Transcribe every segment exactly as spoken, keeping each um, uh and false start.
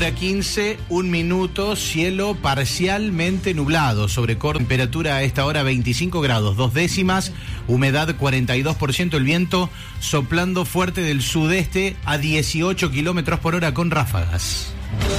Hora quince, un minuto, cielo parcialmente nublado sobre Córdoba. Temperatura a esta hora veinticinco grados, dos décimas, humedad cuarenta y dos por ciento, el viento soplando fuerte del sudeste a dieciocho kilómetros por hora con ráfagas.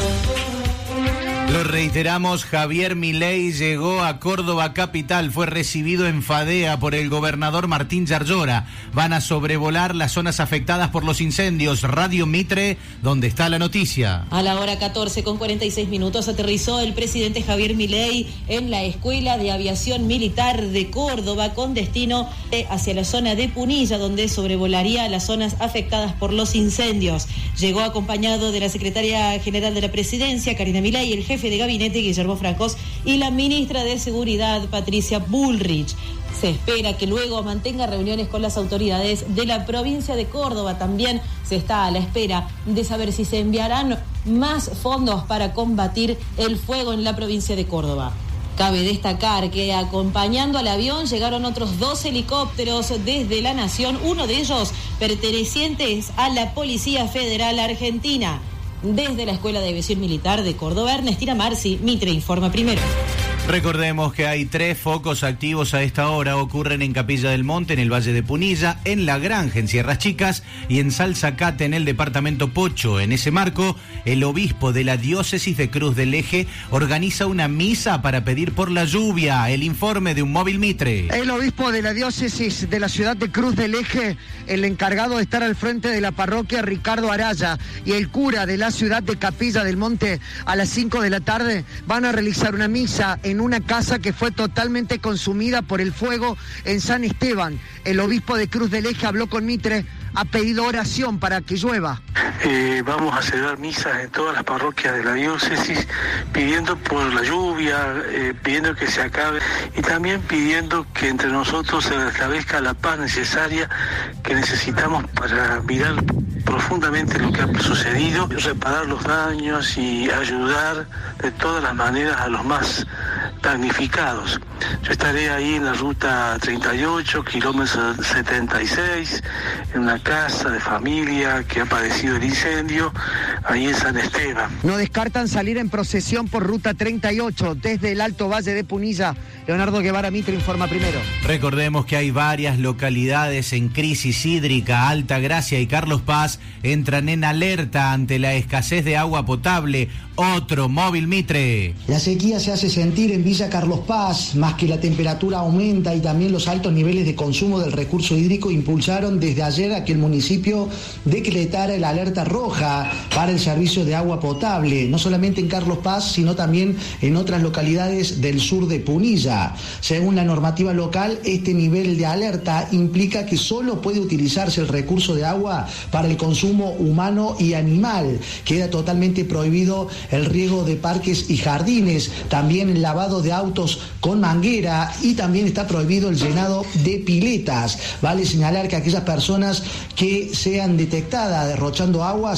Lo reiteramos, Javier Milei llegó a Córdoba capital, fue recibido en Fadea por el gobernador Martín Yarlora. Van a sobrevolar las zonas afectadas por los incendios. Radio Mitre, donde está la noticia. A la hora catorce con cuarenta y seis minutos aterrizó el presidente Javier Milei en la Escuela de Aviación Militar de Córdoba con destino hacia la zona de Punilla, donde sobrevolaría las zonas afectadas por los incendios. Llegó acompañado de la secretaria general de la presidencia, Karina Milei, el jefe de gabinete Guillermo Francos y la ministra de Seguridad Patricia Bullrich. Se espera que luego mantenga reuniones con las autoridades de la provincia de Córdoba. También se está a la espera de saber si se enviarán más fondos para combatir el fuego en la provincia de Córdoba. Cabe destacar que acompañando al avión llegaron otros dos helicópteros desde la Nación, uno de ellos pertenecientes a la Policía Federal Argentina. Desde la Escuela de Aviación Militar de Córdoba, Ernestina Marci, Mitre informa primero. Recordemos que hay tres focos activos a esta hora. Ocurren en Capilla del Monte, en el Valle de Punilla, en La Granja, en Sierras Chicas y en Salzacate, en el departamento Pocho. En ese marco, el obispo de la diócesis de Cruz del Eje organiza una misa para pedir por la lluvia. El informe de un móvil Mitre. El obispo de la diócesis de la ciudad de Cruz del Eje, el encargado de estar al frente de la parroquia, Ricardo Araya, y el cura de la ciudad de Capilla del Monte, a las cinco de la tarde, van a realizar una misa en una casa que fue totalmente consumida por el fuego en San Esteban. El obispo de Cruz del Eje habló con Mitre, ha pedido oración para que llueva. Eh, vamos a celebrar misas en todas las parroquias de la diócesis, pidiendo por la lluvia, eh, pidiendo que se acabe y también pidiendo que entre nosotros se restablezca la paz necesaria que necesitamos para mirar profundamente lo que ha sucedido, reparar los daños y ayudar de todas las maneras a los más damnificados. Yo estaré ahí en la ruta treinta y ocho, kilómetro setenta y seis, en una casa de familia que ha padecido el incendio, ahí en San Esteban. No descartan salir en procesión por ruta treinta y ocho desde el Alto Valle de Punilla. Leonardo Guevara, Mitre informa primero. Recordemos que hay varias localidades en crisis hídrica. Alta Gracia y Carlos Paz entran en alerta ante la escasez de agua potable. Otro móvil Mitre. La sequía se hace sentir en Villa Carlos Paz, más que la temperatura aumenta y también los altos niveles de consumo del recurso hídrico impulsaron desde ayer a que el municipio decretara el alerta roja para el servicio de agua potable, no solamente en Carlos Paz, sino también en otras localidades del sur de Punilla. Según la normativa local, este nivel de alerta implica que solo puede utilizarse el recurso de agua para el consumo humano y animal. Queda totalmente prohibido el riego de parques y jardines, también el lavado de autos con manguera y también está prohibido el llenado de piletas. Vale señalar que aquellas personas que sean detectadas derrochando agua